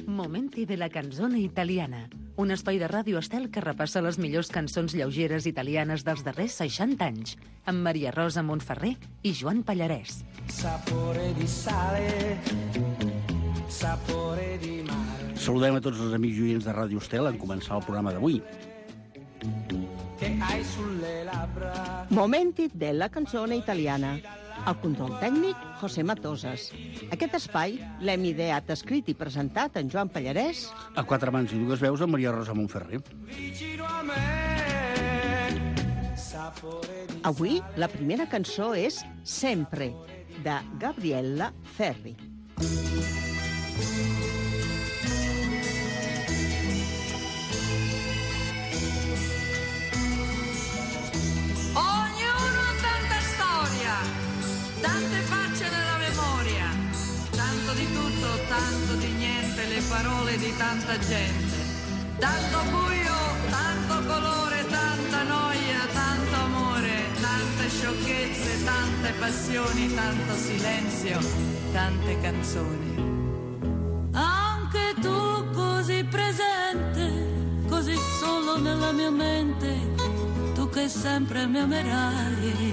Momenti de la canzone italiana, un espai de Ràdio Estel que repassa les millors cançons lleugeres italianes dels darrers 60 anys, amb Maria Rosa Montferrer i Joan Pallarès. Sapore di sale, sapore di mare. Saludem a tots els amics i oients de Ràdio Estel en començar el programa d'avui. Che hai sulle labbra. Momenti della canzone italiana. Al control tècnic, José Matosas. Aquest espai l'hem ideat, escrit i presentat en Joan Pallarès. A quatre mans i dues veus, amb Maria Rosa Montferrer. Vicino a me. Sapore di Avui la primera cançó és Sempre, de Gabriella Ferri. Ognuno ha tanta storia, tante facce nella memoria, tanto di tutto, tanto di niente, le parole di tanta gente, tanto buio, tanto colore, tanta noia, tanto amore, tante sciocchezze, tante passioni, tanto silenzio, tante canzoni. Anche tu così presente, così solo nella mia mente, tu che sempre mi amerai,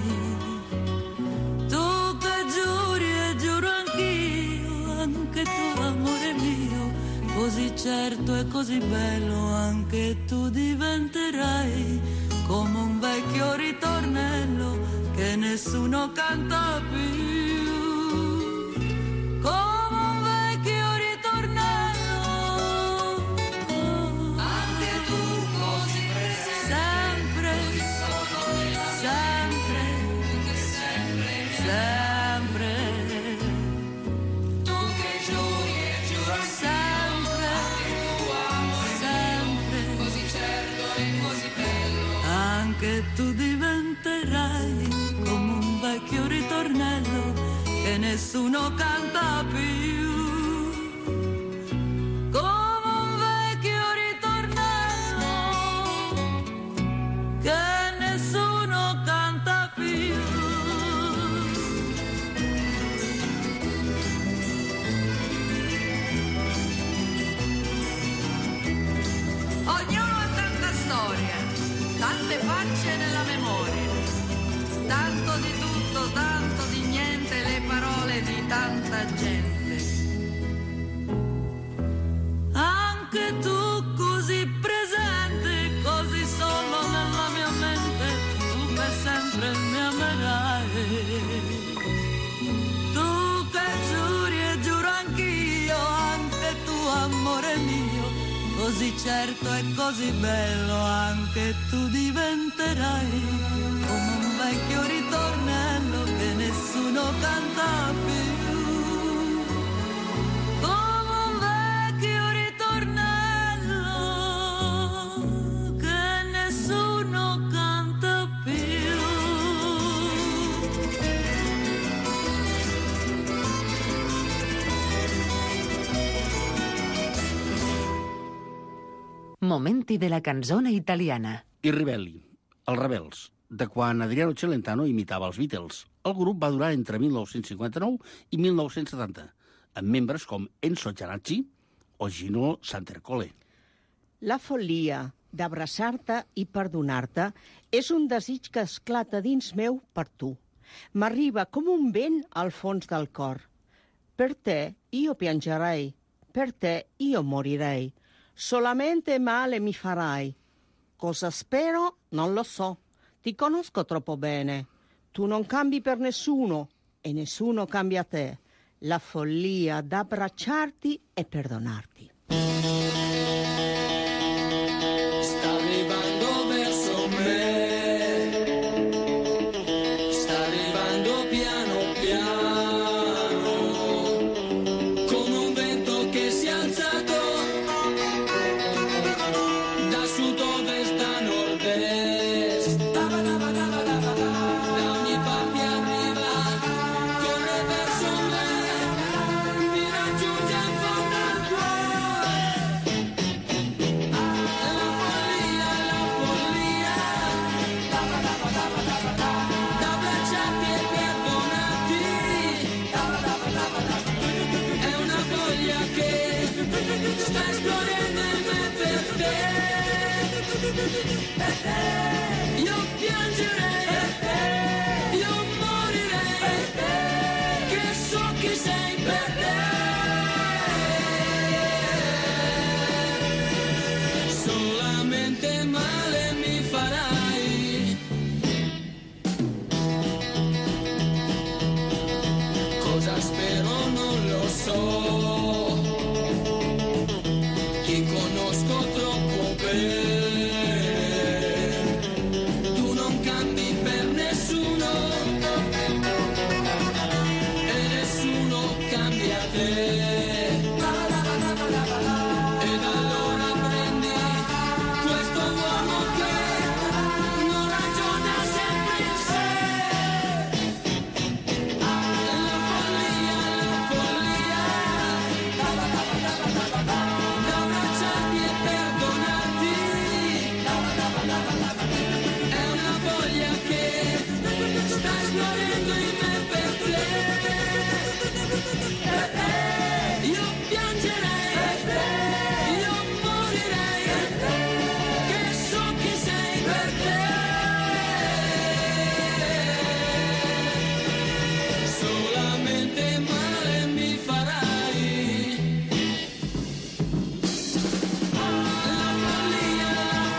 tu che giuri e giuro anch'io, anche tu amore mio, così certo e così bello, anche tu diventerai come un vecchio ritornello che nessuno canta più, come un vecchio ritornello, anche tu così presente, sempre, sempre, sempre, tu che giuri e giuri sempre, sempre, così certo e così bello, anche tu diventerai come un vecchio ritornello che nessuno canta più. Come un vecchio ritornello che nessuno canta più. Ognuno ha tanta storia, tante facce nella memoria, tanto di tutto, tanto di niente, le parole di tanta gente. Anche tu così presente, così solo nella mia mente, tu che sempre mi amerai, tu che giuri e giuro anch'io, anche tu amore mio, così certo e così bello, anche tu diventerai come un vecchio ritornello che nessuno canta più, come un vecchio ritornello che nessuno canta più. Momenti de la canzone italiana. I Ribelli, els Rebels, de quan Adriano Celentano imitava els Beatles. El grup va durar entre 1959 i 1970, amb membres com Enzo Giannacci o Gino Santercole. La follia d'abraçar-te i perdonar-te és un desig que esclata dins meu per tu. M'arriba com un vent al fons del cor. Per te io piangerei, per te io morirei. Solamente male mi farai. Cosa spero? Non lo so. Ti conosco troppo bene. Tu non cambi per nessuno e nessuno cambia te. La follia d'abbracciarti e perdonarti. sta arrivando verso me, sta arrivando piano piano, come un vento che si è alzato da sud-ovest a nord-est, da ogni parte arriva, corre verso me, mi raggiunge in fondo al cuore. io piangerei, io morirei, che so chi sei per te. Solamente male mi farai. Cosa spero non lo so, ti conosco troppo bene, tu non cambi per nessuno e nessuno cambia te. Ed allora prendi questo uomo che non ragiona sempre in sé. La follia, da abbracciarti e perdonarti. È una voglia che sta esplodendo in me per te. Io piangerei, io morirei, che so chi sei per te. Solamente male mi farai. La follia,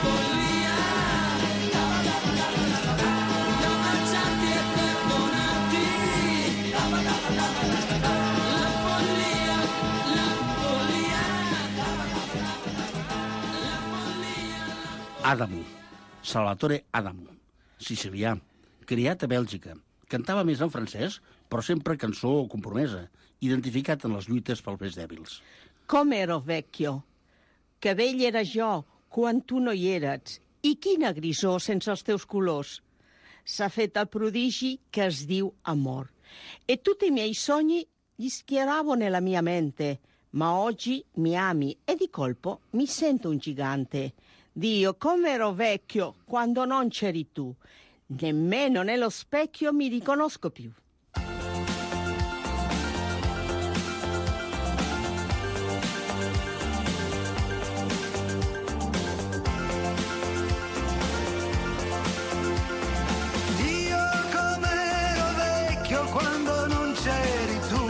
da abbracciarti e perdonarti. La follia, Adamo, Salvatore Adamo, sicilià, criat a Bèlgica. Cantava més en francès, però sempre cançó compromesa, identificat en les lluites pels més dèbils. Com ero vecchio, que vell era jo quan tu no hi eres, i quina grisor sense els teus colors. S'ha fet el prodigi che es diu amor, e tutti i miei sogni gli schieravo nella mia mente, ma oggi mi ami e di colpo mi sento un gigante. Dio, come ero vecchio quando non c'eri tu, nemmeno nello specchio mi riconosco più. Dio com'ero vecchio quando non c'eri tu,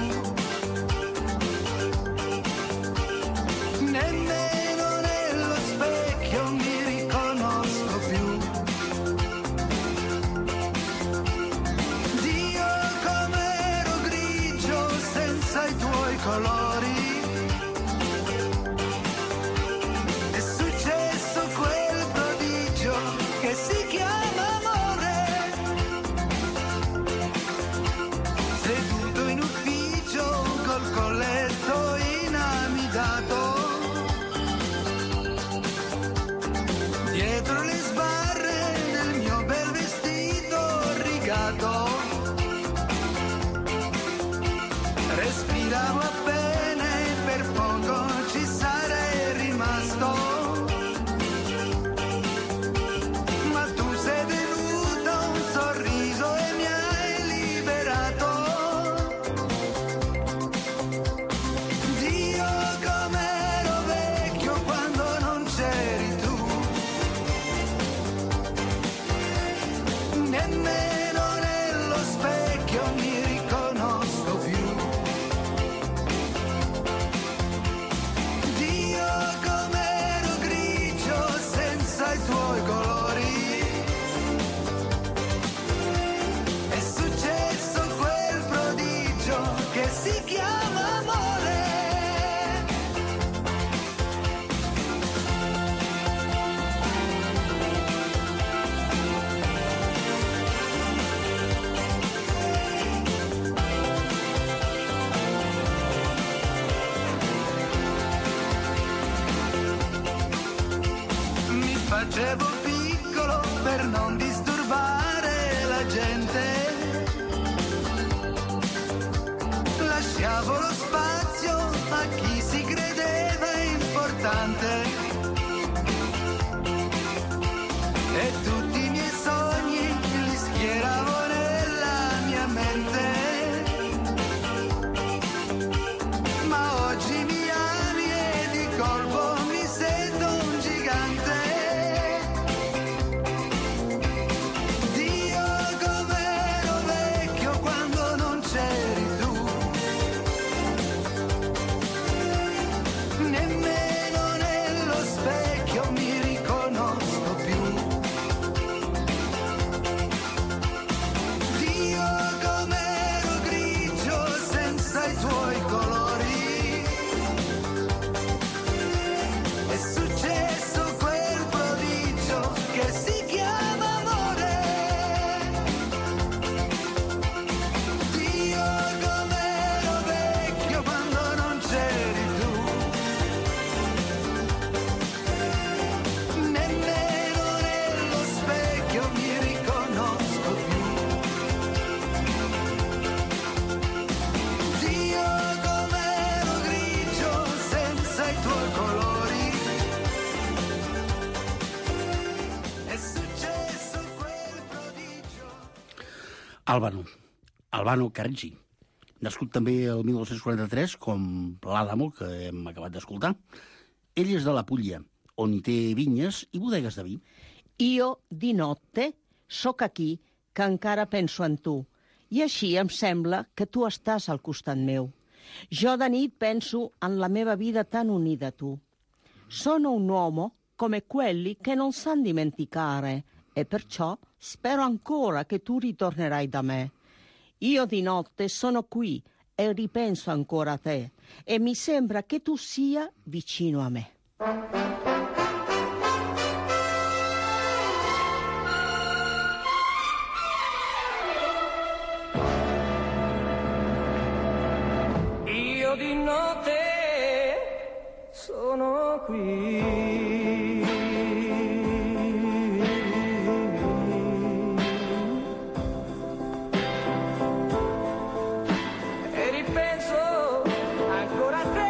nemmeno nello specchio mi riconosco più. Dio com'ero grigio senza i tuoi colori, è successo quel prodigio che si chiama amore. Seduto in ufficio col colletto inamidato, dietro le sbarre del mio bel vestito rigato, respiravo appena e per poco ci sarei rimasto. Ma tu sei venuto, un sorriso e mi hai liberato. Dio com'ero vecchio quando non c'eri tu, nemmeno nello specchio mi riconosco più. Dio com'ero grigio senza i tuoi colori, è successo quel prodigio che si chiama amore. Mi facevo piccolo per non disturbare la gente, lasciavo lo spazio a chi si credeva importante, e tutti i miei sogni li schieravo nella mia mente. Ma oggi mi ami e di colpo mi sento un gigante. Albano Carricci, nascut també el 1943, com l'Adamo, que hem acabat d'escoltar. Ell és de la Puglia, on hi té vinyes i bodegues de vi. Io di notte sóc aquí, que encara penso en tu, i així em sembla que tu estàs al costat meu. Jo de nit penso en la meva vida tan unida a tu. Sono un uomo come quelli che non sanno dimenticare e perciò spero ancora che tu ritornerai da me. Io di notte sono qui e ripenso ancora a te e mi sembra che tu sia vicino a me. Io di notte sono qui. E ripenso ancora a te.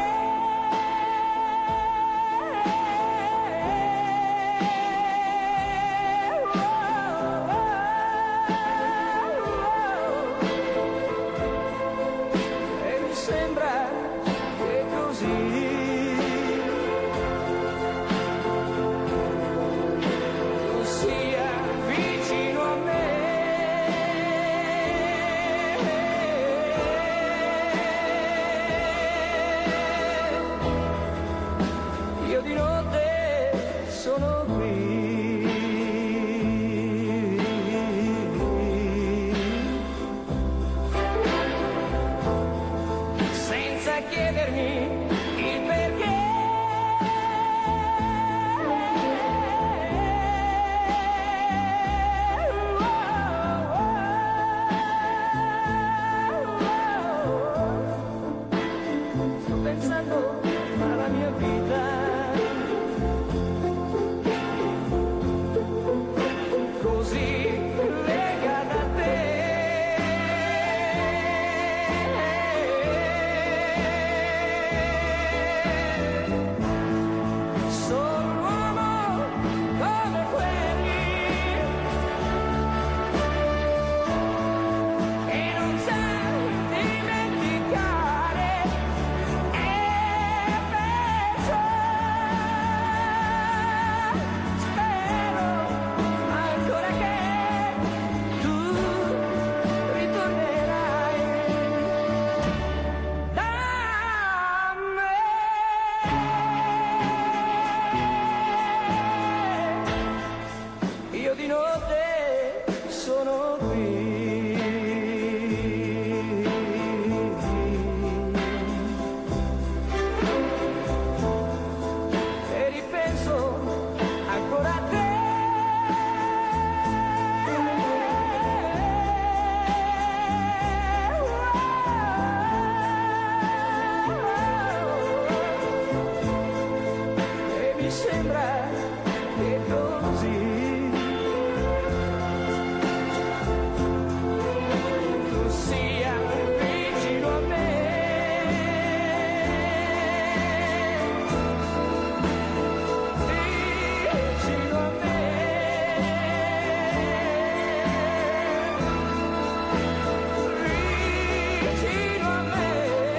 E mi sembra che così tu sia vicino a me. Io di notte sono qui. Senza chiedermi il perché. Sto pensando alla mia vita, così legata a te. Sono un uomo come quelli e non sa dimenticare e perciò spero ancora che tu ritornerai da me. Io di notte sono qui. E ripenso ancora a te. E mi sembra che così tu sia vicino a me. Vicino a me. Vicino a me.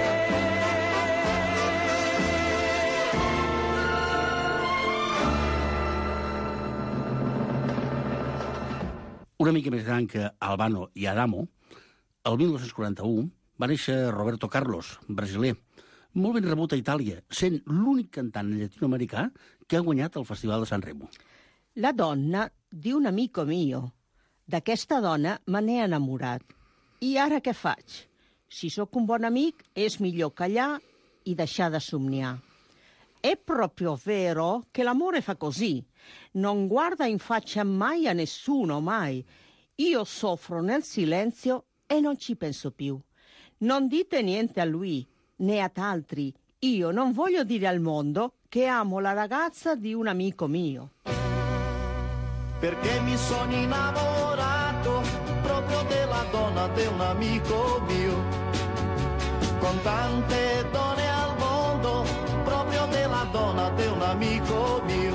Una mica més gran que Albano i Adamo, el 1941 va néixer Roberto Carlos, brasiler, molt ben rebut a Itàlia, sent l'únic cantant llatinoamericà que ha guanyat el Festival de San Remo. La donna di un amico mio. D'aquesta dona me n'he enamorat. I ara què faig? Si sóc un bon amic, és millor callar i deixar de somniar. È proprio vero che l'amore fa così. Non guarda in faccia mai a nessuno, mai. Io soffro nel silenzio e non ci penso più. Non dite niente a lui, né ad altri. Io non voglio dire al mondo che amo la ragazza di un amico mio. Perché mi sono innamorato proprio della donna di un amico mio. Con tante donne al mondo, proprio della donna di un amico mio.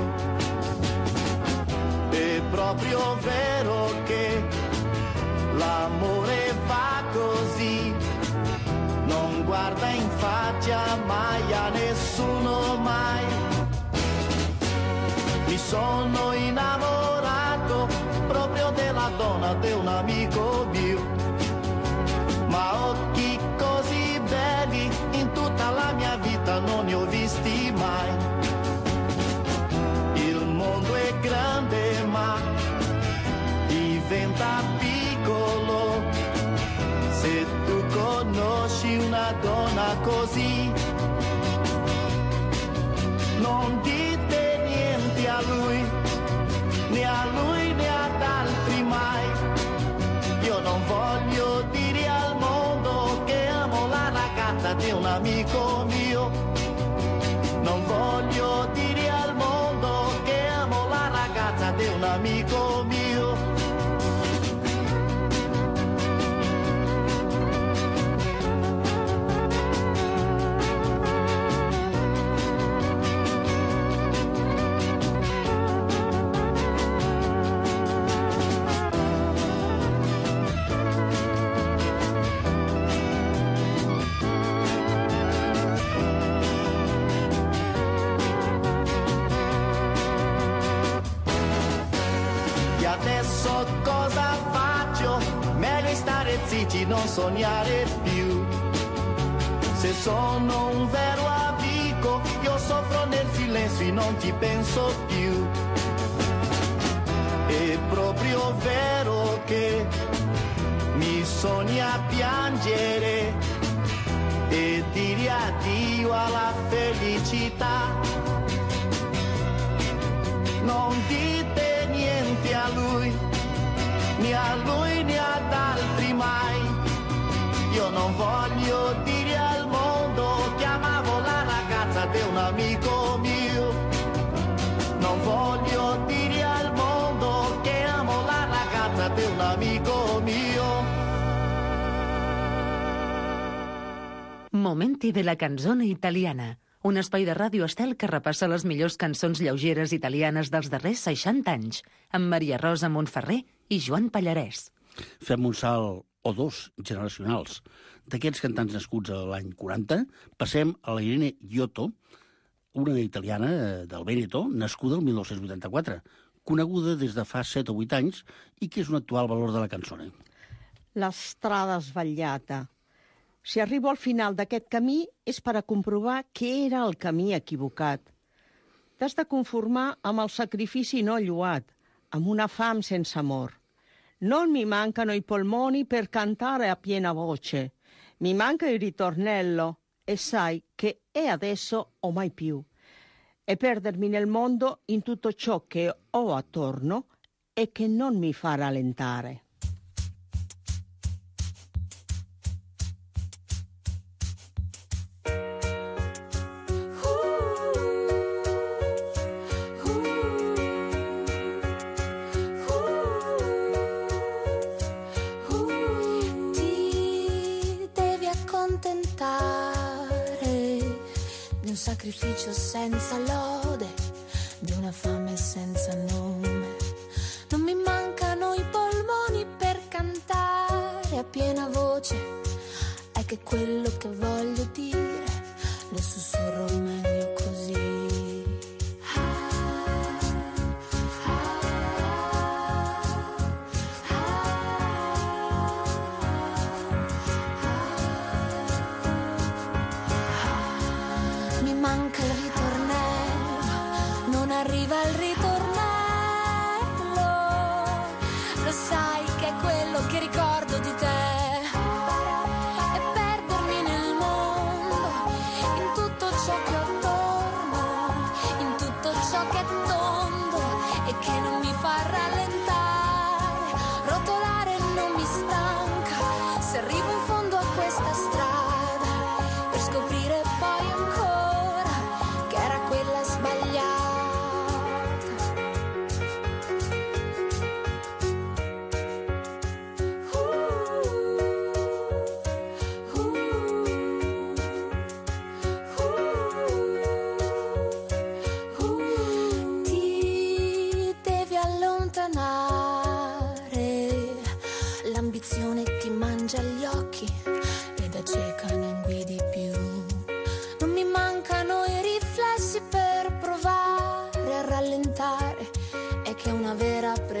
È proprio vero che l'amore Mi sono innamorato proprio della donna di un amico mio, ma occhi così belli in tutta la mia vita non ne ho visti mai. Il mondo è grande ma diventa piccolo se tu conosci una donna così. Non dite niente a lui né ad altri mai. Io non voglio dire al mondo che amo la ragazza di un amico mio. Non voglio dire al mondo che amo la ragazza di un amico mio. Adesso cosa faccio? Meglio stare zitti, non sognare più. Se sono un vero amico, io soffro nel silenzio e non ti penso più. È proprio vero che mi sogna piangere e dire addio alla felicità. Non dite niente a lui né ad altri mai. Io non voglio dire al mondo che amavo la ragazza di un amico mio. Non voglio dire al mondo che amo la ragazza di un amico mio. Momenti de la canzone italiana. Un espai de Ràdio Estel que repassa les millors cançons lleugeres italianes dels darrers 60 anys, amb Maria Rosa Montferrer i Joan Pallarès. Fem un salt o dos generacionals. D'aquests cantants nascuts a l'any 40, passem a la Irene Giotto, una italiana del Veneto, nascuda el 1984, coneguda des de fa 7 o 8 anys i que és un actual valor de la cançone. La strada sbagliata. Si arribo al final d'aquest camí és per a comprovar que era el camí equivocat. T'has de conformar amb el sacrifici no lloat, amb una fam sense amor. Non mi mancano i polmoni per cantare a piena voce. Mi manca il ritornello e sai che è adesso o mai più. E perdermi nel mondo in tutto ciò che ho attorno e che non mi fa rallentare. Sacrificio senza lode, di una fame senza nome. Non mi mancano i polmoni per cantare a piena voce. È che quello che voglio dire lo sussurro meglio così. Manca il ritornello, non arriva il ritornello. Lo sai che è quello che ricordo di te. E perdermi nel mondo, in tutto ciò che ho attorno, in tutto ciò che è tondo e che non mi fa rallentare. Rotolare non mi stanca, se arrivo in fondo a questa strada, per scoprire poi ancora che era quella sbagliata.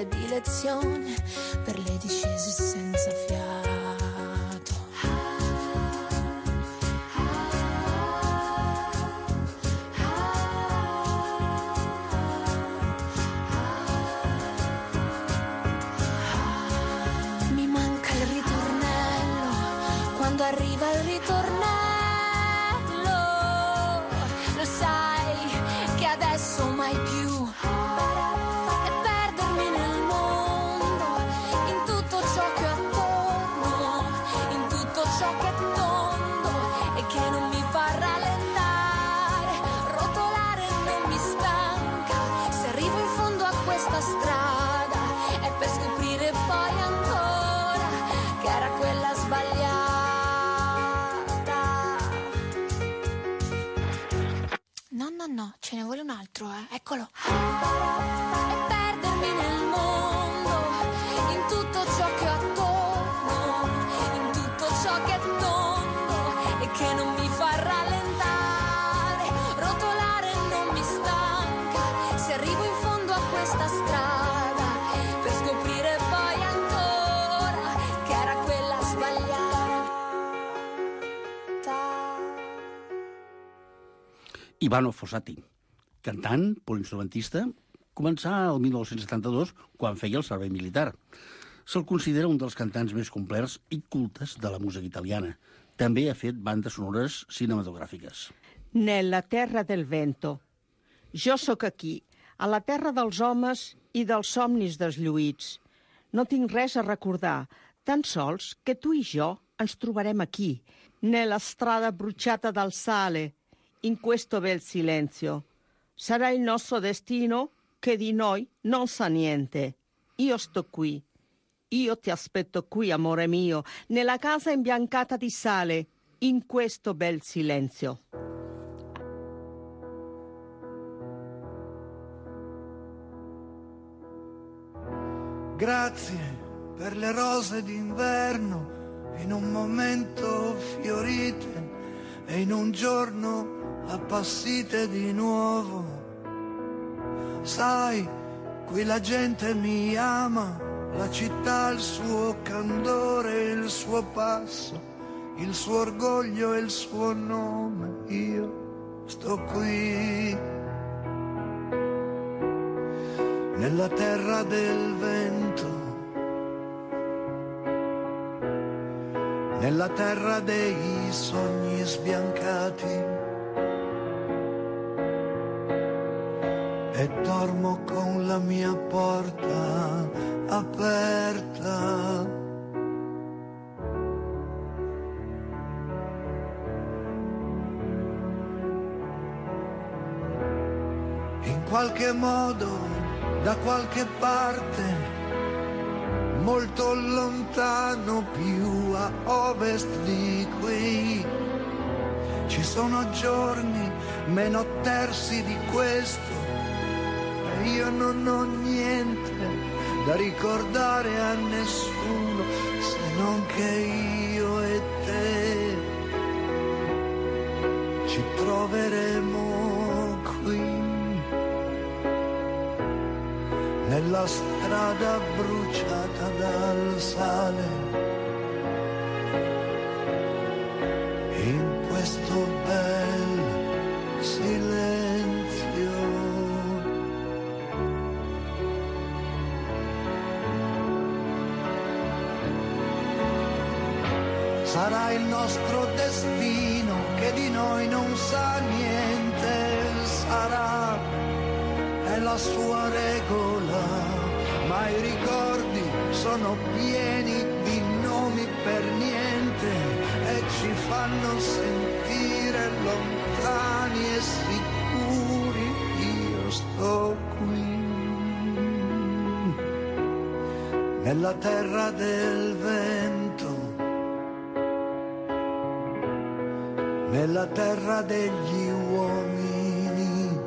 predilezione per le discese senza fiato. Mi manca il ritornello, quando arriva il ritornello, lo sai che adesso mai più. E perdermi nel mondo, in tutto ciò che ho attorno, in tutto ciò che è tondo e che non mi fa rallentare, rotolare non mi stanca. Se arrivo in fondo a questa strada è per scoprire poi ancora che era quella sbagliata. No, ce ne vuole un altro, eccolo. E perdermi nel mondo, in tutto ciò che ho attorno, in tutto ciò che è tondo e che non mi fa rallentare, rotolare non mi stanca. Se arrivo in fondo a questa strada, per scoprire poi ancora che era quella sbagliata. Ivano Fossati, cantant, poliinstrumentista, començà el 1972 quan feia el servei militar. Se'l considera un dels cantants més complets i cultes de la música italiana. També ha fet bandes sonores cinematogràfiques. Nella terra del vento. Jo sóc aquí, a la terra dels homes i dels somnis deslluïts. No tinc res a recordar, tan sols che tu i jo ens trobarem aquí, nella strada bruciata dal sale, in questo bel silenzio. Sarà il nostro destino che di noi non sa niente. Io sto qui. Io ti aspetto qui, amore mio, nella casa imbiancata di sale, in questo bel silenzio. Grazie per le rose d'inverno, in un momento fiorite e in un giorno appassite di nuovo. Sai, qui la gente mi ama, la città, il suo candore, il suo passo, il suo orgoglio e il suo nome. Io sto qui, nella terra del vento, nella terra dei sogni sbiancati. E dormo con la mia porta aperta. In qualche modo, da qualche parte, molto lontano, più a ovest di qui, ci sono giorni meno tersi di questo. Io non ho niente da ricordare a nessuno, se non che io e te ci troveremo qui, nella strada bruciata dal sale, in questo bel silenzio. Sarà il nostro destino che di noi non sa niente, sarà, è la sua regola, ma i ricordi sono pieni di nomi per niente e ci fanno sentire lontani e sicuri. Io sto qui, nella terra del vento, nella terra degli uomini.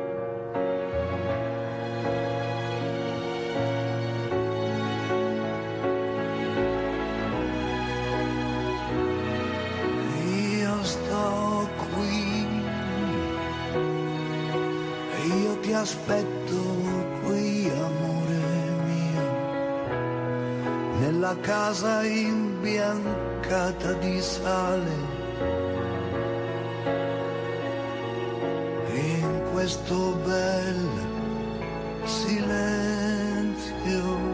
Io sto qui, io ti aspetto qui, amore mio. la casa imbiancata di sale. In questo bel silenzio.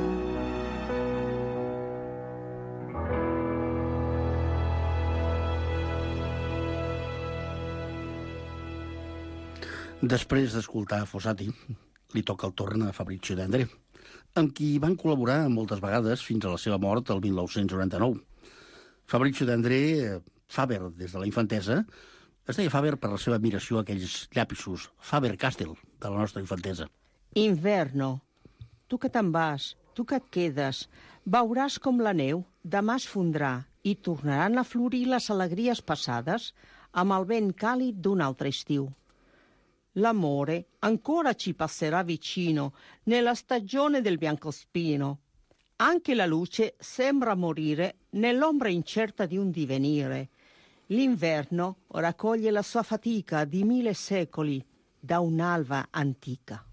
Després d'escoltar Fossati, li toca el torn a Fabrizio De André, amb qui van col·laborar moltes vegades fins a la seva mort el 1999. Fabrizio De André, Faber des de la infantesa, es deia Faber per la seva admiració a aquells llapisos Faber-Castell de la nostra infantesa. Inverno, tu que te'n vas, tu que et quedes, veuràs com la neu demà es fondrà i tornaran a florir les alegries passades amb el vent càlid d'un altre estiu. L'amore ancora ci passerà vicino nella stagione del biancospino. Anche la luce sembra morire nell'ombra incerta di un divenire. L'inverno raccoglie la sua fatica di 1000 secoli da un'alba antica.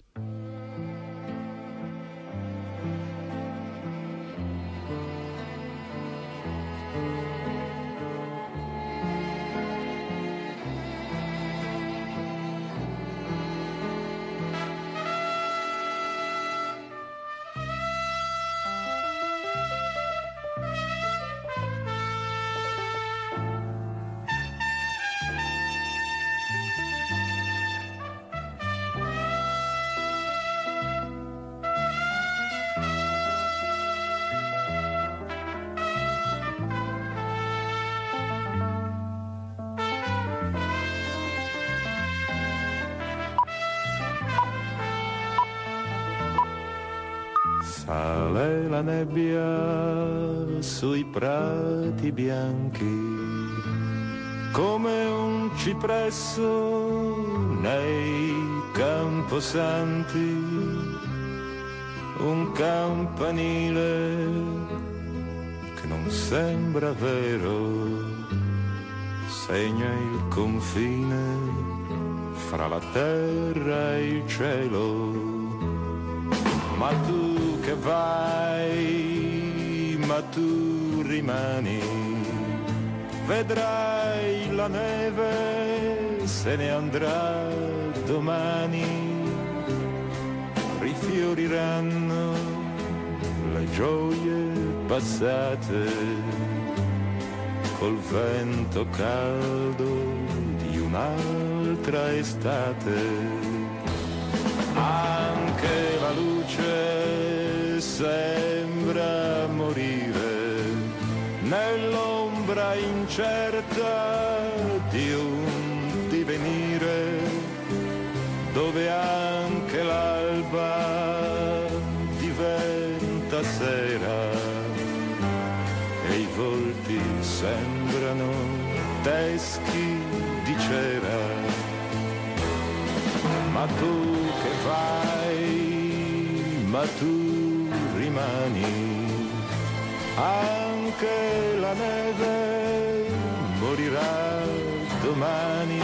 Sale la nebbia sui prati bianchi, come un cipresso nei camposanti, un campanile che non sembra vero, segna il confine fra la terra e il cielo. Ma tu che vai, ma tu rimani, vedrai la neve se ne andrà domani, rifioriranno le gioie passate col vento caldo di un'altra estate. Anche la luce sembra morire nell'ombra incerta di un divenire, dove anche l'alba diventa sera e i volti sembrano teschi di cera. Ma tu che vai, ma tu rimani, anche la neve morirà domani,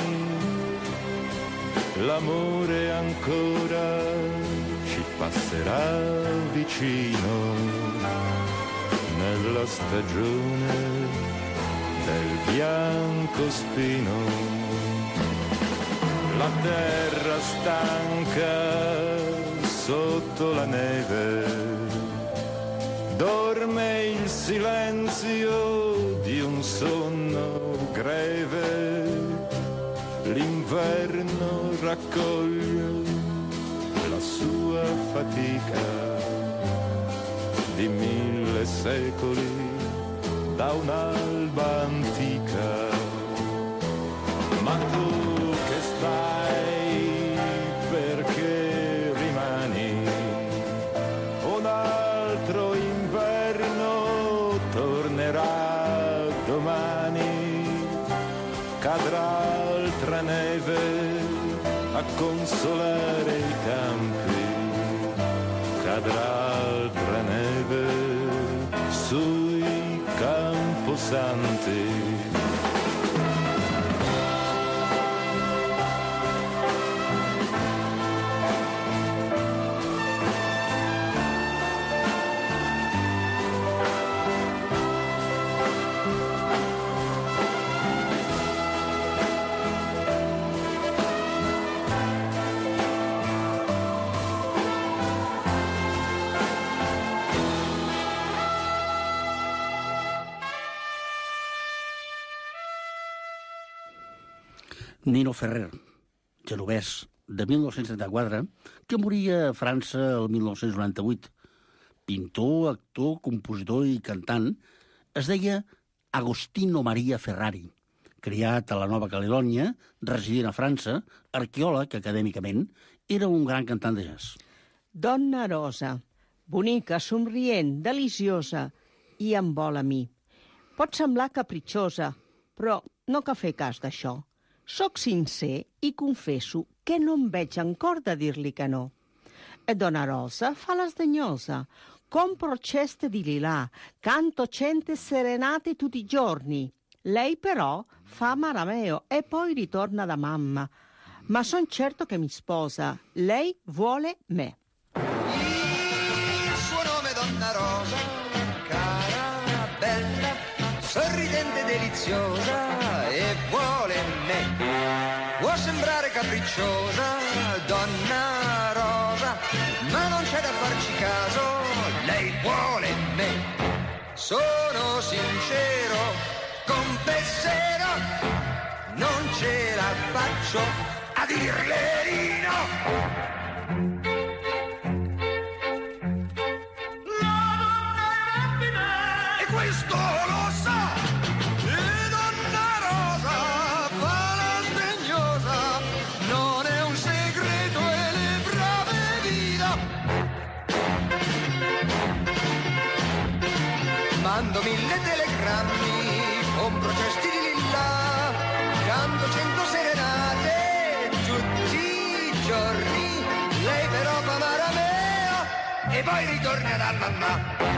l'amore ancora ci passerà vicino nella stagione del biancospino. La terra stanca sotto la neve, dorme il silenzio di un sonno greve, l'inverno raccoglie la sua fatica di 1000 secoli da un'alba antica. Ma tu che stai, perché rimani? Un altro inverno tornerà domani, cadrà altra neve a consolare i campi, cadrà altra neve sui camposanti. Nino Ferrer, genovès, de 1934, que moria a França el 1998. Pintor, actor, compositor i cantant, es deia Agostino Maria Ferrari. Criat a la Nova Caledònia, resident a França, arqueòleg acadèmicament, era un gran cantant de jazz. Donna Rosa, bonica, somrient, deliciosa i em vol a mi. Pot semblar capritxosa, però no cal fer cas d'això. Soc sincer i confesso que no em veig en cor de dir-li que no. E Donna Rosa fa la sdegnosa. Compro ceste di lilà, canto 100 serenate tutti i giorni. Lei però fa marameo e poi ritorna da mamma. Ma son certo che mi sposa. Lei vuole me. Il suo nome è Donna Rosa, cara, bella, sorridente, deliziosa e vuole me. Può sembrare capricciosa, Donna Rosa, ma non c'è da farci caso, lei vuole me. Sono sincero, confesserò, non ce la faccio a dirle di no. Questo lo sa, e Donna Rosa fa la sdegnosa, non è un segreto e le brave vita. Mando 1000 telegrammi, compro cesti di lilla, canto 100 serenate tutti i giorni, lei però fa marameo e poi ritorna da mamma.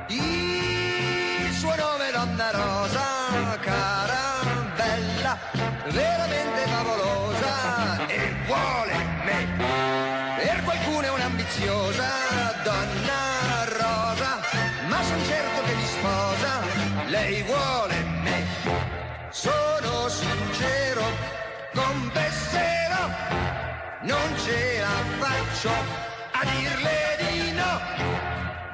Il suo nome è Donna Rosa, cara, bella, veramente favolosa e vuole me. Per qualcuno è un'ambiziosa Donna Rosa, ma son certo che mi sposa, lei vuole me. Sono sincero, confesserò, non ce la faccio a dirle di no.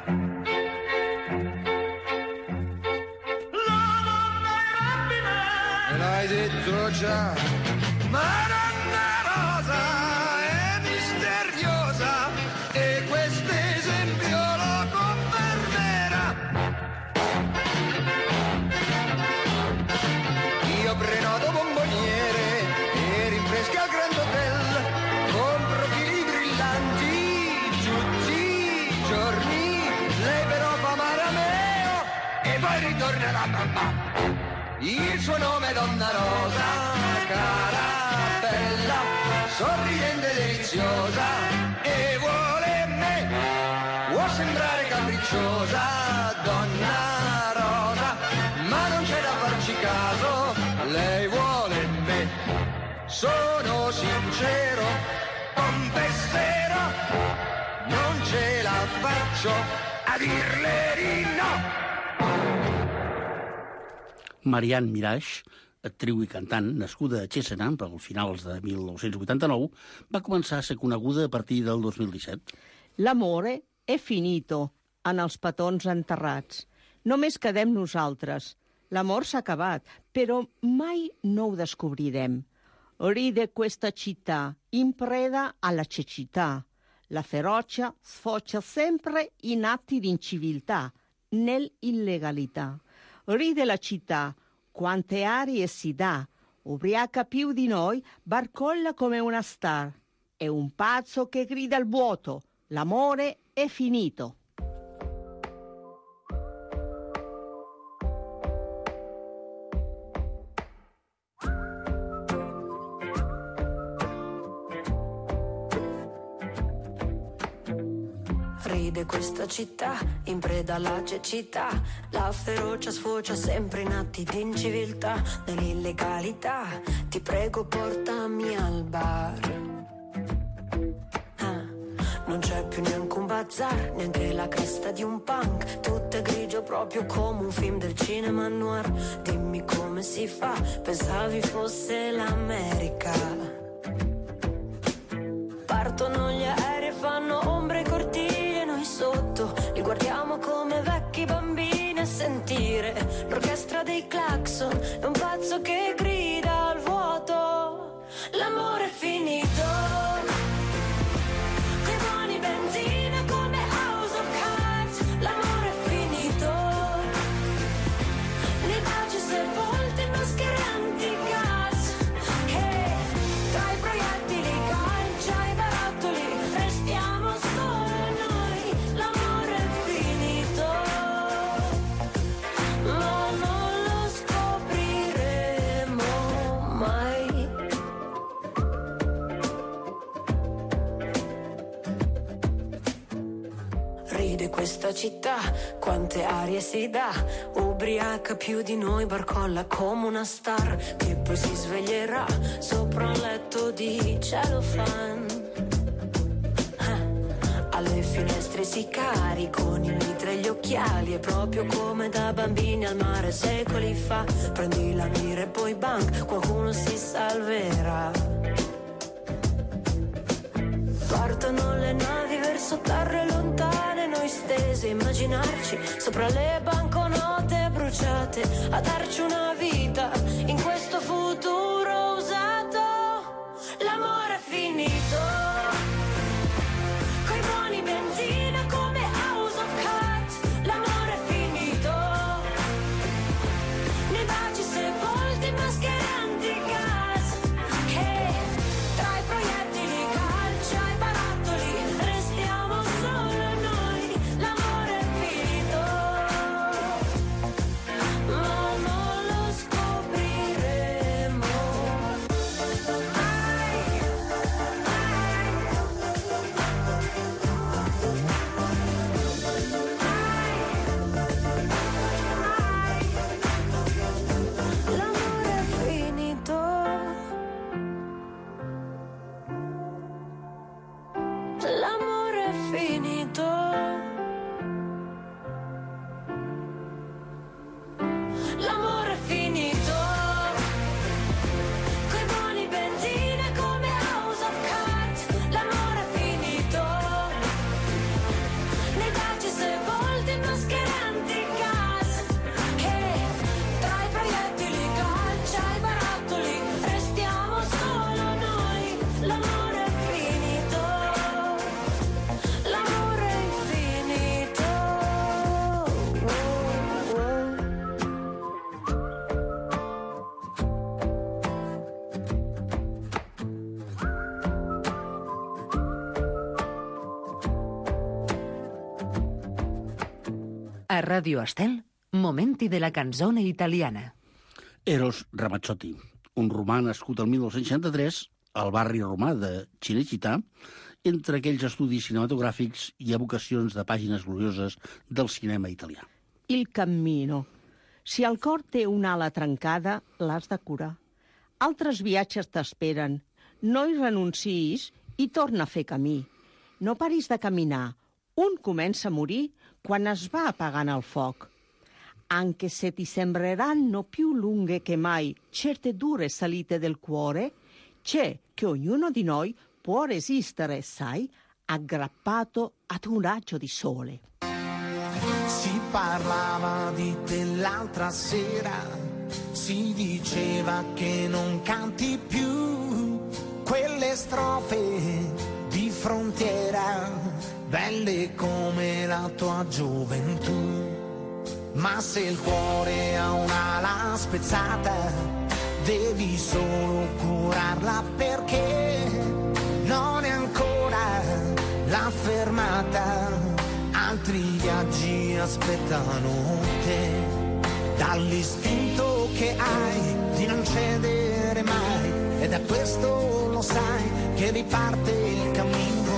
L'hai detto già, ma Donna Rosa è misteriosa e questo esempio lo confermerà. Io prenoto bomboniere e rinfresca al Grand Hotel, compro fili brillanti tutti i giorni, lei però fa marameo e poi ritorna da mamma. Il suo nome è Donna Rosa, cara, bella, sorridente, deliziosa e vuole me. Può sembrare capricciosa, Donna Rosa, ma non c'è da farci caso, lei vuole me. Sono sincero, confesserò, non ce la faccio a dirle di no. Marianne Mirage, actriu i cantant, nascuda a Chessenham pel finals de 1989, va començar a ser coneguda a partir del 2017. L'amore è finito en els petons enterrats. Només quedem nosaltres. L'amor s'ha acabat, però mai no ho descobrirem. Ride questa città, in preda alla cecità. La ferocia sfocia sempre in atti di inciviltà, nell'illegalità. Ride la città, quante arie si dà, ubriaca più di noi, barcolla come una star. È un pazzo che grida al vuoto, l'amore è finito. Ride questa città, in preda alla cecità, la ferocia sfocia sempre in atti di inciviltà, nell'illegalità, ti prego portami al bar. Non c'è più neanche un bazar, neanche la cresta di un punk, tutto è grigio proprio come un film del cinema noir. Dimmi come si fa, pensavi fosse l'America. Partono gli aerei e fanno ombre ai cortili e noi sotto li guardiamo come vecchi bambini a sentire l'orchestra dei clacson. È un pazzo che grida al vuoto, divide questa città, quante arie si dà, ubriaca più di noi, barcolla come una star, che poi si sveglierà sopra un letto di cellophane. Alle finestre si cari con il mitre e gli occhiali, è proprio come da bambini al mare secoli fa. Prendi la mira e poi bang, qualcuno si salverà. Partono le navi verso terre lontane, noi stesi a immaginarci sopra le banconote bruciate, a darci una vita in questo futuro usato. L'amore è finito. Benzina come House of Cards, l'amore è finito. Nei baci sepolti, mascherandi gas, che tra i proiettili, calcia e barattoli restiamo solo noi. L'amore è finito, ma non lo scopriremo. L'amore è finito. L'amore è finito. Coi buoni benzine come House of Cards, l'amore è finito. Nei baci sepolti, mascherandi gas, che tra i proiettili, calcia e barattoli restiamo solo noi. L'amore è finito. L'amore è infinito. A Radio Estel, momenti de la canzone italiana. Eros Ramazzotti, un romà nascut el 1963 al barri romà de Cinecittà, entre aquells estudis cinematogràfics i evocacions de pàgines glorioses del cinema italià. Il cammino. Si el cor té una ala trencada, l'has de curar. Altres viatges t'esperen. No hi renunciïs i torna a fer camí. No paris de caminar. Un comença a morir quan es va apagant el foc. Anche se ti sembreranno più lunghe che mai certe dure salite del cuore, c'è che ognuno di noi può resistere, sai, aggrappato ad un raggio di sole. Si parlava di te l'altra sera, si diceva che non canti più quelle strofe di frontiera, belle come la tua gioventù. Ma se il cuore ha un'ala spezzata, devi solo curarla, perché non è ancora la fermata. Altri viaggi aspettano te, dall'istinto che hai di non cedere mai, ed è questo, lo sai, che riparte il cammino.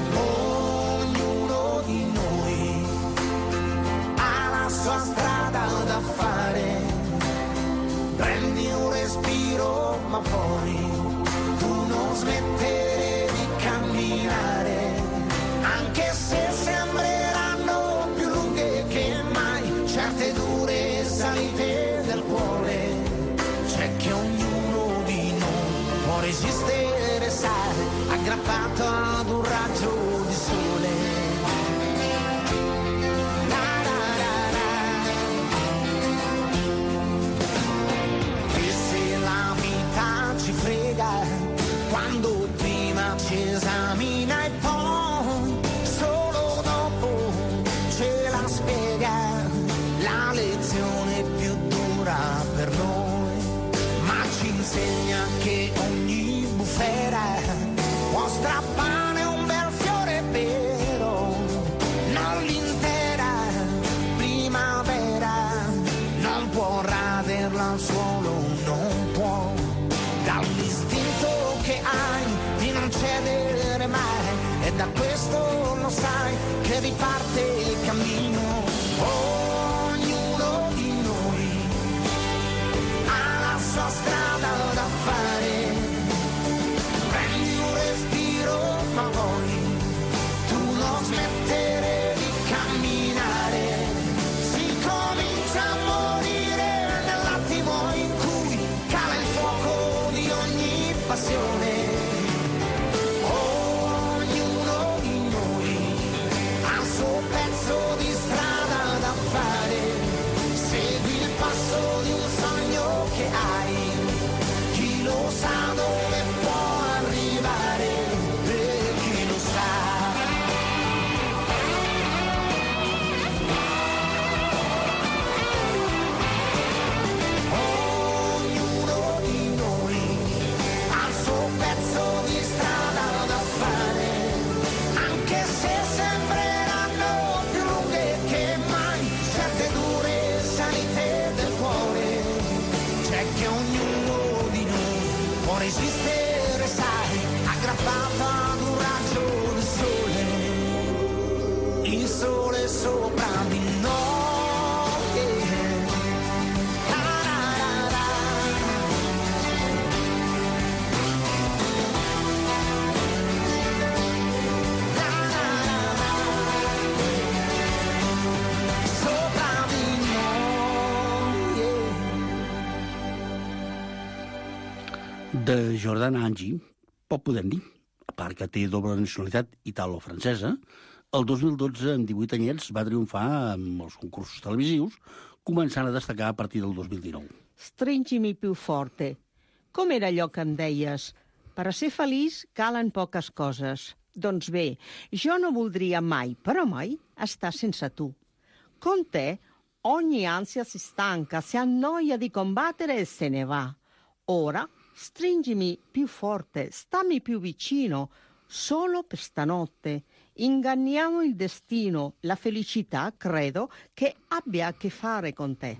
Ognuno di noi ha la sua strada da fare. Prendi un respiro, ma poi tu non smettere di camminare, anche se sembreranno più lunghe che mai certe dure salite del cuore. C'è che ognuno di noi può resistere, sai, aggrappato ad un raggio di sole. Quando prima ci esamina e poi solo dopo ce la spiega, la lezione più dura per noi, ma ci insegna che ogni bufera può strappare un bel fiore vero, non l'intera primavera, non può raderla al suolo, non può, dall'istinto che hai di non cedere mai, e da questo lo sai che riparte il cammino. Ognuno di noi ha la sua strada da fare. Prendi un respiro, ma poi tu non smettere di camminare. Si comincia a morire nell'attimo in cui cala il fuoco di ogni passione. Ognuno di noi ha il suo pezzo di strada da fare. Segui il passo di un sogno che hai. Chi lo sa dove può arrivare, e chi lo sa. Ognuno di noi ha il suo pezzo di strada da fare, anche se sembreranno più lunghe che mai certe dure salite del cuore. C'è che ognuno di noi può resistere, sai, aggrappato ad un raggio del sole, il sole sopra di noi. Sopra di noi. De Jordana Angi, poc podem dir, a part que té doble nacionalitat italo-francesa. El 2012, amb 18 anyets, va triomfar amb els concursos televisius, començant a destacar a partir del 2019. Stringimi più forte. Com era allò que em deies? Per a ser feliç calen poques coses. Doncs bé, jo no voldria mai, però mai, estar sense tu. Con te ogni ansia si stanca, si annoia di combattere e se ne va. Ora stringimi più forte, stammi più vicino, solo per stanotte. Inganniamo il destino, la felicità credo che abbia a che fare con te.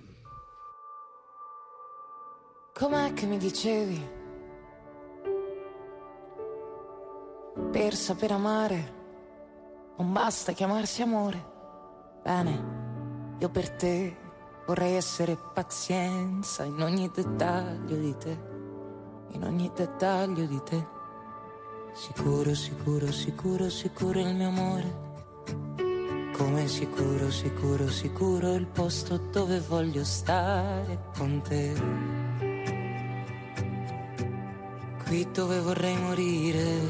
Com'è che mi dicevi? Per saper amare non basta chiamarsi amore. Bene, io per te vorrei essere pazienza in ogni dettaglio di te, in ogni dettaglio di te. Sicuro, sicuro, sicuro, sicuro il mio amore. Come sicuro, sicuro, sicuro il posto dove voglio stare con te. Qui dove vorrei morire.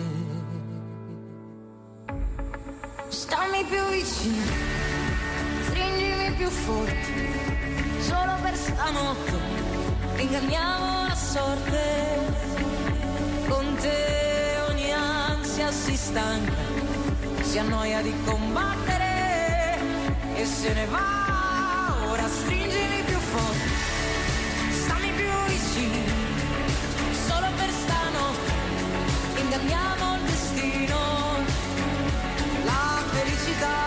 Stammi più vicino, stringimi più forte, solo per stanotte, inganniamo la sorte. Con te ogni ansia si stanca, si annoia di combattere e se ne va. Ora stringimi più forte, stammi più vicino, solo per stanotte, inganniamo il destino, la felicità.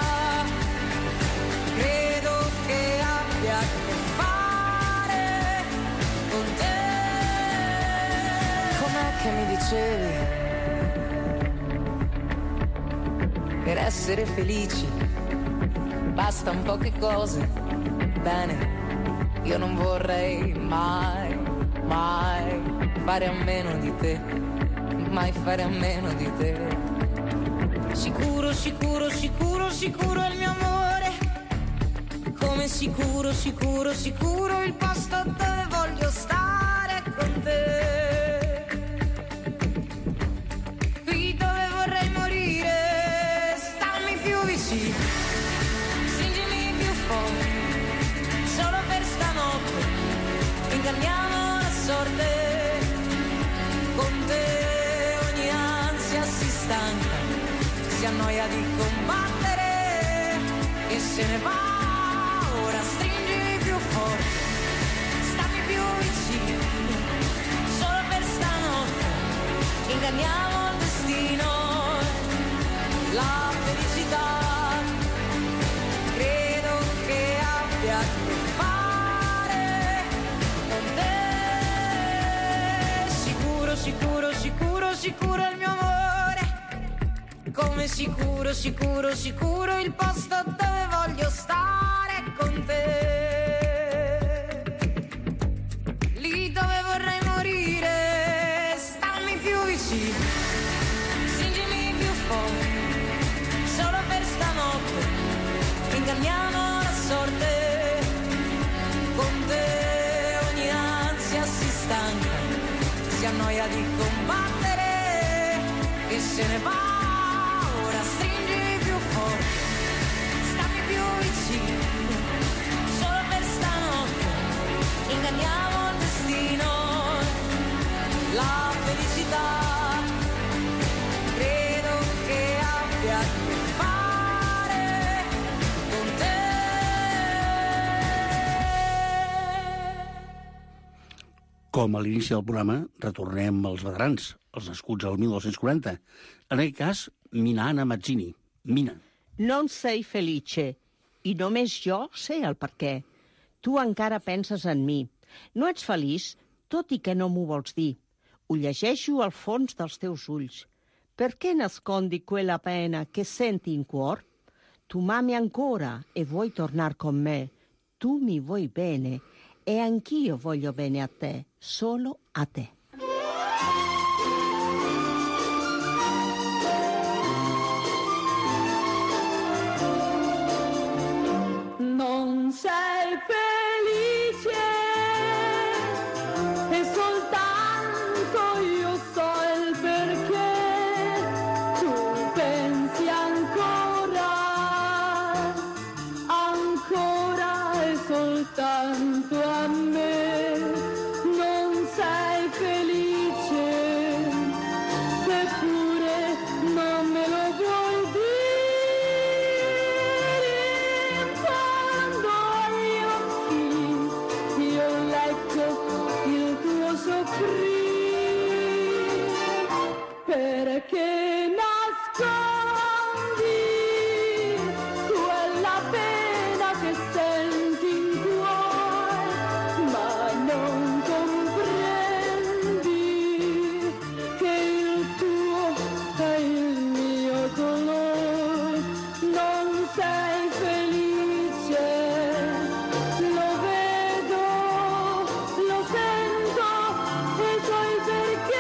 Credo che abbia a che fare con te. Com'è che mi dicevi? Per essere felici bastan poche cose. Bene, io non vorrei mai, mai fare a meno di te, mai fare a meno di te. Sicuro, sicuro, sicuro, sicuro il mio amore. Come sicuro, sicuro, sicuro il posto dove voglio stare con te. Qui dove vorrei morire, stammi più vicino, stringimi più forte, solo per stanotte, inganniamo la sorte. Con te ogni ansia si stanca, si annoia di combattere e se ne va. Ora stringimi più forte, stammi più vicino, solo per stanotte, inganniamo il destino, la felicità. Credo che abbia a che fare con te. Sicuro, sicuro, sicuro, sicuro il mio amore. come sicuro, sicuro, sicuro il posto dove voglio stare con te. Lì dove vorrei morire, stammi più vicino, stringimi più forte, solo per stanotte, inganniamo la sorte. Con te ogni ansia si stanca, si annoia di combattere e se ne va. Ora stringimi più forte, stammi più vicino, solo per stanotte, inganniamo il destino. La felicità credo che abbia a che fare con te. Com a l'inici del programa, retornem als veterans, els nascuts al 1940. En aquest cas, Mina Anna Mazzini. Mina. Non sei felice, i només jo sé el per què. Tu encara penses en mi. No ets feliç, tot i que no m'ho vols dir. Ho llegeixo al fons dels teus ulls. Perché nascondi quella pena che senti in cuor? Tu m'ami ancora e vuoi tornar con me. Tu mi vuoi bene e anch'io voglio bene a te, solo a te. Non sei felice e soltanto io so il perché. Tu pensi ancora e soltanto a me. Non sei felice, seppure non me lo vuoi dire. Perché nascondi quella pena che senti in cuore, ma non comprendi che il tuo è il mio dolore. Non sei felice, lo vedo, lo sento e so il perché.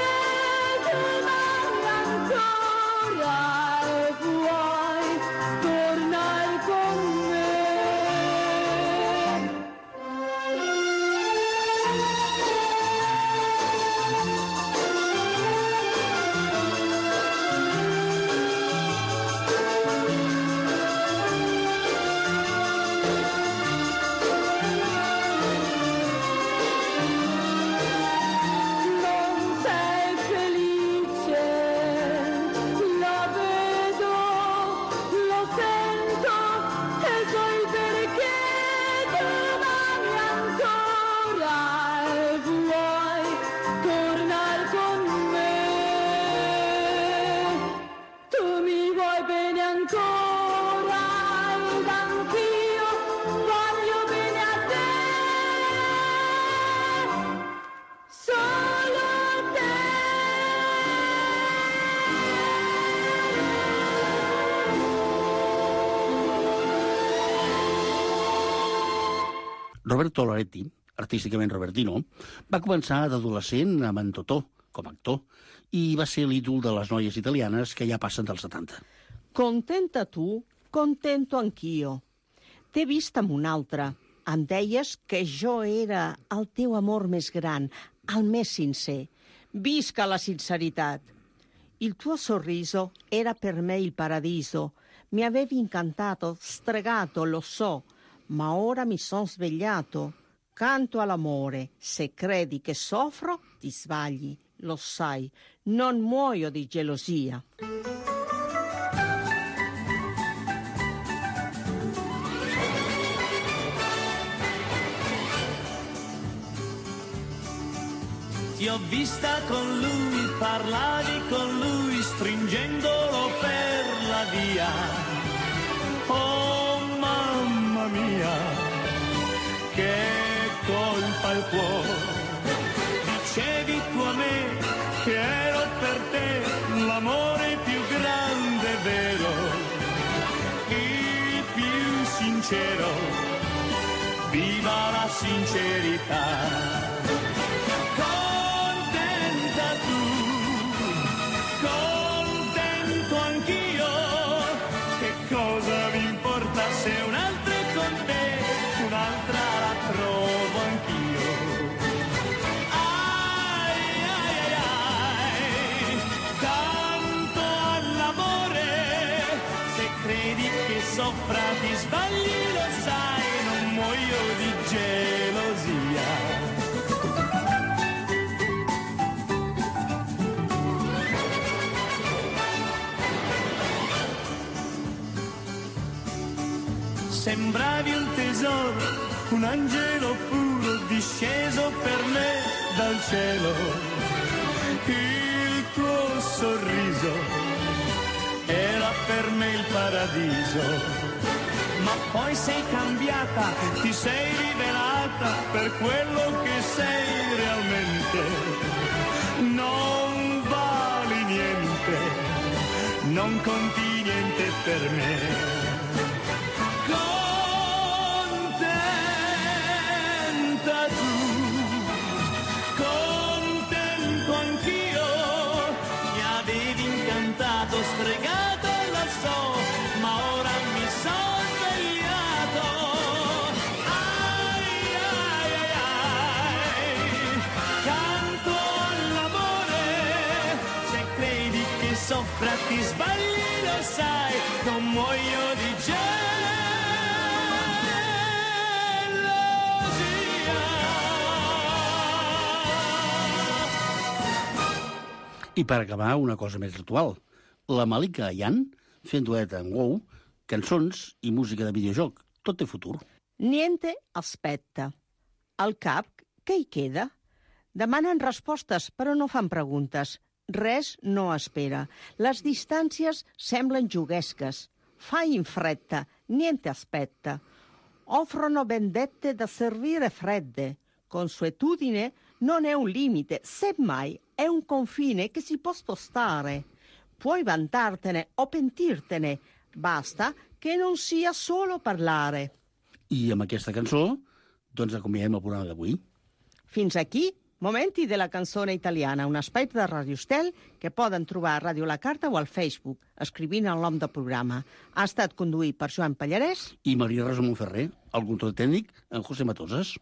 Roberto Loretti, artísticament Robertino, va començar d'adolescent amb en Totò, com a actor, i va ser l'ídol de les noies italianes que ja passen dels 70. Contenta tu, contento anch'io. T'he vist amb un altre. Em deies que jo era el teu amor més gran, el més sincer. Visca la sinceritat! Il tuo sorriso era per me il paradiso. Mi avevi incantato, stregato, lo so, ma ora mi son svegliato. Canto all'amore. Se credi che soffro, ti sbagli. Lo sai, non muoio di gelosia. Ti ho vista con lui, parlavi con lui, stringendolo per la via. Oh mamma mia, che colpa al cuore. Dicevi tu a me che ero per te l'amore più grande, vero? sincero, viva la sincerità. Contenta tu, contento anch'io, che cosa mi importa se un'altra è con te, un'altra la trovo anch'io. Ai, ai, ai, ai, tanto all'amore, se credi che soffra ti sbagli, lo sai, non muoio di gelosia. Sembravi un tesoro, un angelo puro disceso per me dal cielo. Il tuo sorriso era per me il paradiso. Ma poi sei cambiata, ti sei rivelata per quello che sei realmente. Non vali niente, non conti niente per me. Contenta tu, contento anch'io, mi avevi incantato, stregato, lo so, ma ora mi sono svegliato. Ai, ai, ai, ai, canto all'amore, se credi che soffra ti sbagli, lo sai, non muoio di I per acabar, una cosa més actual. La Malika Ayane, fent duet amb Wow, cançons i música de videojoc. Tot té futur. Niente aspetta. Al cap, què hi queda? Demanen respostes, però no fan preguntes. Res no espera. Les distàncies semblen juguesques. Fai in fretta, niente aspetta. Offrono vendette da servire fredde. Consuetudine non è un limite, semmai è un confine che si può spostare. Puoi vantartene o pentirtene, basta che non sia solo parlare. I amb aquesta cançó, doncs acomiadem el programa d'avui. Fins aquí, Momenti della canzone italiana, un espai de Radio Estel que poden trobar a Ràdio La Carta o al Facebook, escrivint el nom del programa. Ha estat conduït per Joan Pallarès i Maria Rosa Montferrer, el control tècnic, en José Matoses.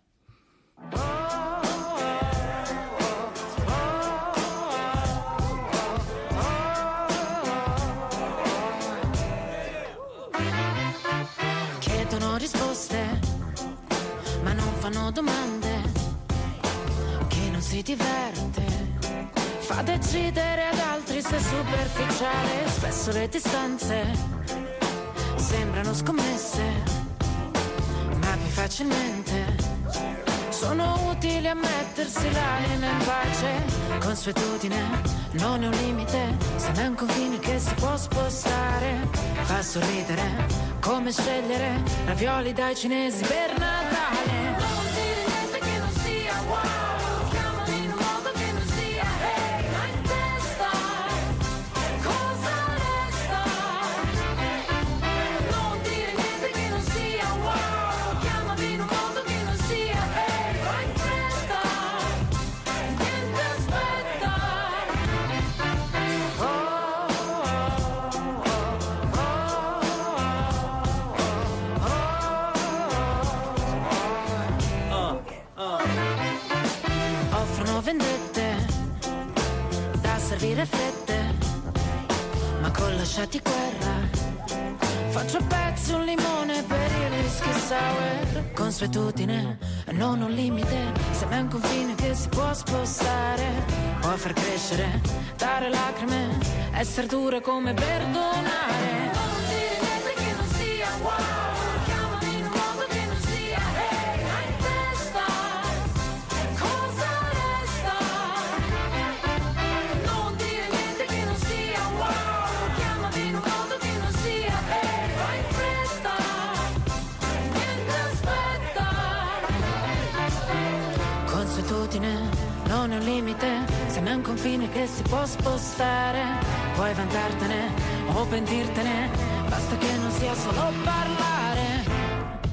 Chiedono risposte, ma non fanno domande. Chi non si diverte fa decidere ad altri se è superficiale. Spesso le distanze sembrano scommesse, ma più facilmente sono utili a mettersi l'anima in pace. Consuetudine non è un limite, se non è un confine che si può spostare. Fa sorridere come scegliere ravioli dai cinesi per Natale. Non dire niente che non sia wow, chiamami in un modo che non sia hey, ma in testa cosa resta? Non dire niente che non sia wow, chiamami in un modo che non sia hey, ma in testa niente aspetta. Offrono vendette da servire fredde, ma con lasciati guerra faccio a pezzi un limone per i rischi sour. Consuetudine non un limite, se non è un confine che si può spostare. Può far crescere, dare lacrime, essere dure come perdonare. Non dire niente che non sia wow, chiamami in un modo che non sia hey, ma in testa cosa resta? Non dire niente che non sia wow, chiamami in un modo che non sia hey, ma in fretta niente aspetta. Consuetudine non è un limite, se non è un confine che si può spostare. Puoi vantartene o pentirtene, basta che non sia solo parlare.